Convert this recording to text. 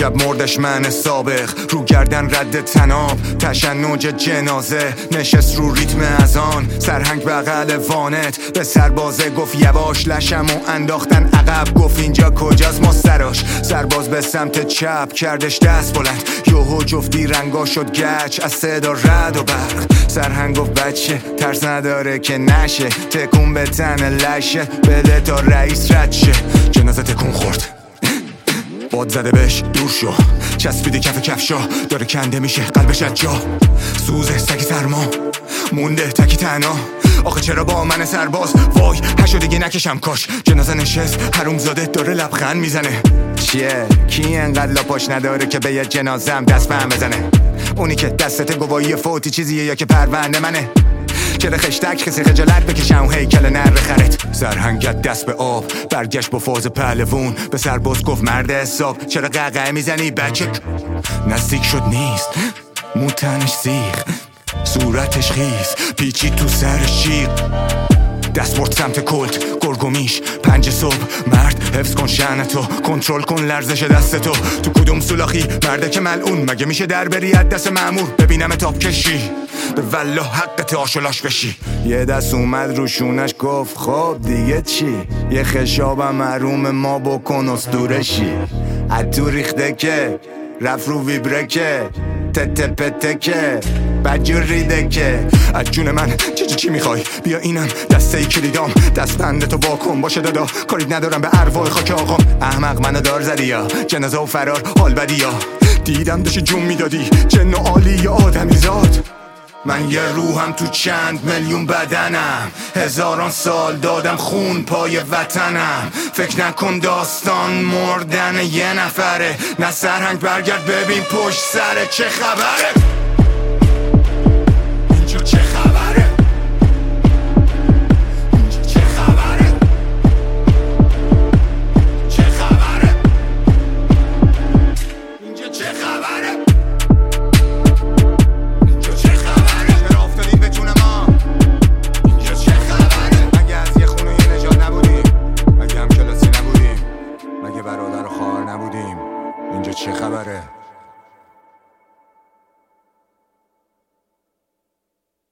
دیشب مردش من سابق، رو گردن رد تناب تشنج جنازه، نشست رو ریتم اذان سرهنگ بغل وانت، به سربازه گفت یواش، لشمو انداختن عقب گفت اینجا کجاست ما سراش، سرباز به سمت چپ کردش دست بلند، یوهو جفتی رنگا شد گچ از صدا رد و برق، سرهنگ گفت بچه ترس نداره که نشه، تکون به تن لشه بده تا رئیس رد شه، جنازه تکون خورد باد زده بهش دور شو، چسبیده کف کفشا داره کنده میشه قلبش از جا، سوزه سکی سرما مونده تکی تنها، آخه چرا با من سرباز وای هشو دیگه نکشم کاش، جنازه نشست حرومزاده داره لبخند میزنه، چیه کی انقدر لاپاش نداره که به یه جنازم دست به هم بزنه، اونی که دستت گواهی فوتی چیزیه یا که پرونده منه، چرا خشتک کسی خجالت بکشم و هیکل نر خرت، سرهنگت دست به آب برگشت با فاز پهلوون، به سرباز گفت مرد حساب چرا قهقه میزنی بچه، نزدیک شد نیست موتنش سیخ، صورتش خیز پیچی تو سرش شیر، دست برد سمت کلت گرگومیش 5 صبح، مرد حفظ کن شأنتو کنترل کن لرزش دستتو، تو کدوم سولاخی مرده که ملعون، مگه میشه در بری از دست مأمور، ببینم تاب کشی به والله حقت آشولاش بشی، یه دست اومد روشونش گفت خب دیگه چی، یه خشابم محروم ما بکن اسطورشی، اتو ریخته که رفت رو ویبره که تته پته که بدجور ریده که، از جون من چی میخوای، بیا اینم دسته کلیدام، دست بندتو واکن باشه دادا، کاری ندارم به ارواح خاک آقام، احمق منو دار زدی یا جنازه و فرار حال بدی یا دیدم داشتی جون میدادی جن و عالی یا آدمی زاد، من یه روحم تو چند میلیون بدنم، هزاران سال دادم خون پای وطنم، فکر نکن داستان مردن یه نفره، نه سرهنگ برگرد ببین پشت سر چه خبره.